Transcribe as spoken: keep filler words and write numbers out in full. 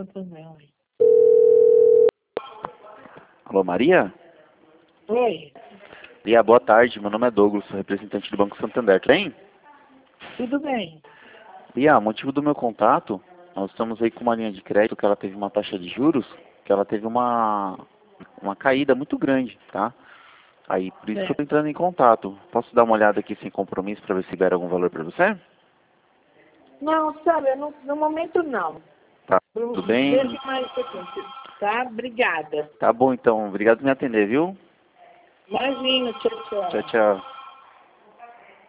Santander. Alô, Maria? Oi, Maria, boa tarde. Meu nome é Douglas, sou representante do Banco Santander. Tudo bem? tudo bem? Maria, motivo do meu contato, nós estamos aí com uma linha de crédito que ela teve uma taxa de juros, que ela teve uma, uma caída muito grande, tá? Aí, por isso que eu Certo. tô entrando em contato. Posso dar uma olhada aqui sem compromisso para ver se libera algum valor para você? Não, sabe, no, no momento não. Tá, Eu- tudo bem? Deixa mais um pouquinho, tá? Obrigada. Tá bom então, obrigado por me atender, viu? Imagina, tchau, tchau. Tchau, tchau.